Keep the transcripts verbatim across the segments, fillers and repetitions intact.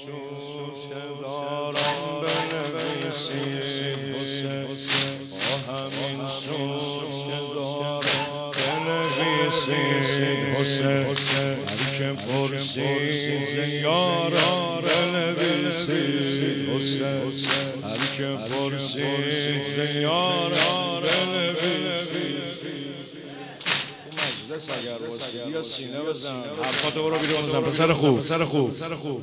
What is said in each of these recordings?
سوز که دارم بنویسید حسین، با همین سوز که دارم بنویسید حسین، هر که پرسید ز یارم بنویسید حسین، هر که پرسید ز یارم بنویسید. مجلس اگر باشید یا سینه بزن، حرفاتو برو بیرون بزن. پسر خوب، پسر خوب، پسر خوب.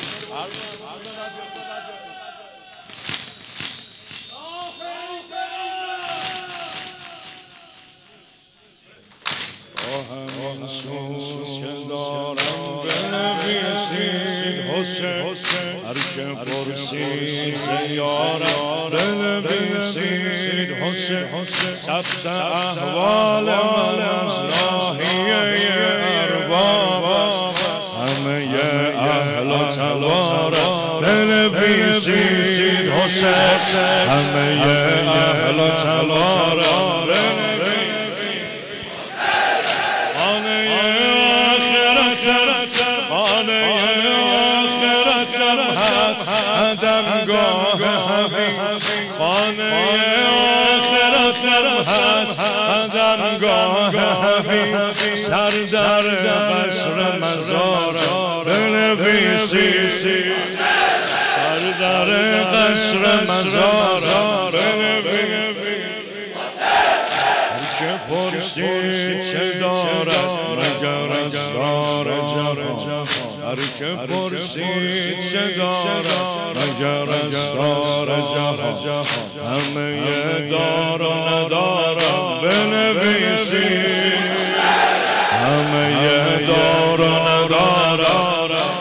همین سوز که دارم بنویسید حسین، هر که پرسید ز یارم بنویسید حسین، ثبت احوال من از ناحیه ارباب، همه اهل و تبارا بنویسید حسین، همه اهل و تبارا آدمگاه همین خانه آخرتم هست، آدمگاه همین سر در قصر مزارم بنویسید، سر در قصر مزارم بنویسید. هر که پرسید چه دارد مگر از دار جهان، هر که پرسید چه دارد مگر از دار جهان، همه دار و ندارم بنویسید، همه دار و ندارم.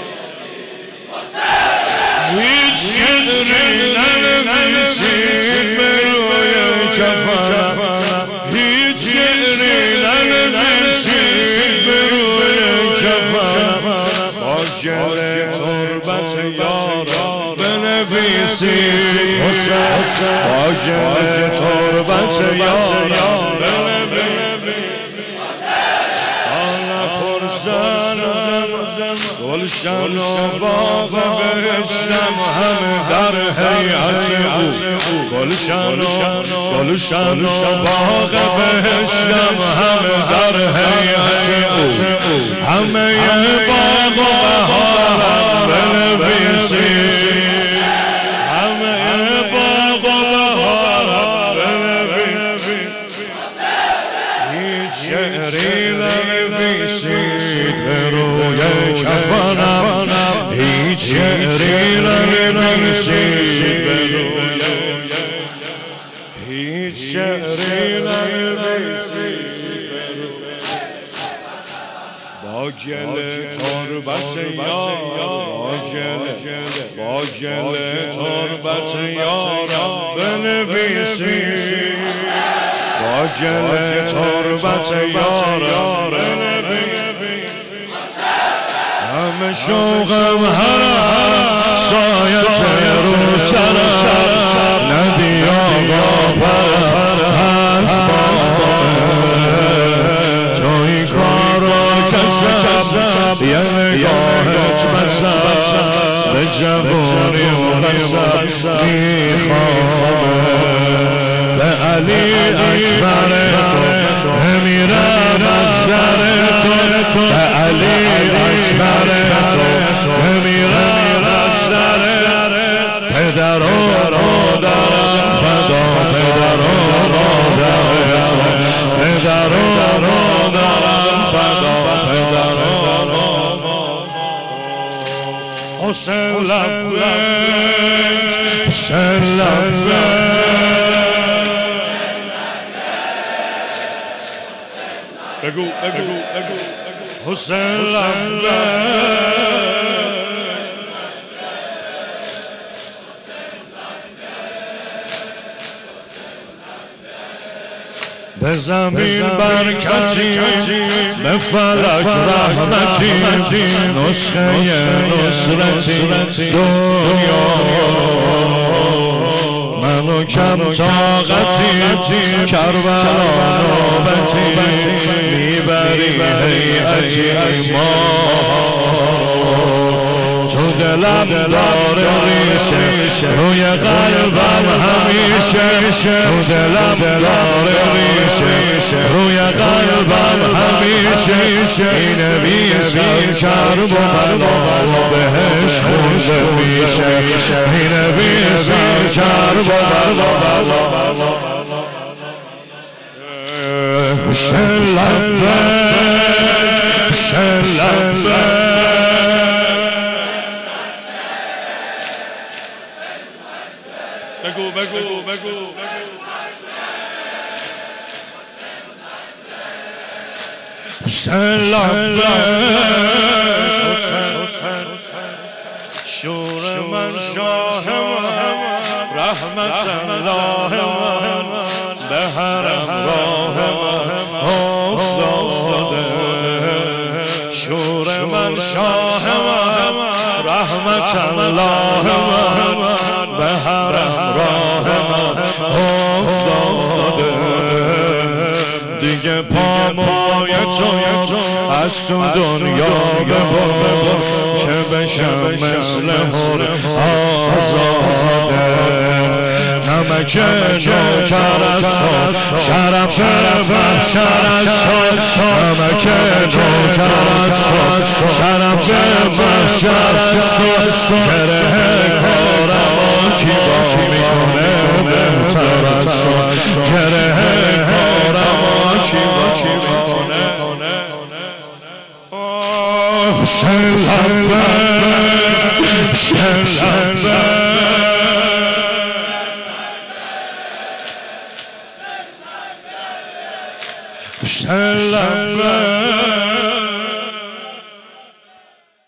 هیچ چیزی ننویسید به روی کفنم، هیچ چیزی ننویسید به روی کفنم، با گل تربت یارم بنویسید حسین، با گل تربت یارم بنویسید. سال پرسن گلشن و باغ بهشتم همه در هیئت او، گلشن و گلشن و باغ بهشتم همه در هیئت او، همه باغ و بهارم بنویسید، همه باغ و بهارم بنویسید. هیچ شعری ننویسید به روی کفنم، هیچ شعری ننویسید به روی، هیچ شعری ننویسید به روی، با گل تربت یارم، با گل با گل تربت یارم بنویسید، با گل تربت یارم بنویسید. همه شوقم هرم سایت رو سرم، ندی آقا پرم هست بامه، تو این کار رو کسم یه نگاهت بسم، به جوانی و قسم میخوامه، به علی اکبر تو بمیرم از در تو، به علی اکبر تو بمیرم از در، پدر و مادرم فدا، پدر و مادر تو، پدر و مادرم فدا، پدر و مادر. حسین لبیک، حسین لبیک، بگو بگو بگو حسین لبیک، به زمین برکتی، به فلک رحمتی، نسخه نصرتی دنیا، منو کم طاقتی کربلا نوبتی، میبری هیئتی ما، تو دلم داره ریشه روی قلبم همیشه تو دلم داره ریشه روی قلبم همیشه اینه بیسم کرب و بلا و بهش خونده میشه اینه بیسم کرب و بلا شلبک شلبک بگو بگو بگو شلبک شور من شاه من رحمت الله من به حرم راه من افتاده شور من شاه من رحمت الله من به حرم راه من افتاده دیگه پامای تو از تو دنیا ببر که بشم مثل هر آزاده نمک نوکر از تو شرف محشر از تو نمک نوکر از تو شرف محشر از تو گره کارم چی با میکنه بهتر از تو گره کارم چی با میکنه شلبک شلبک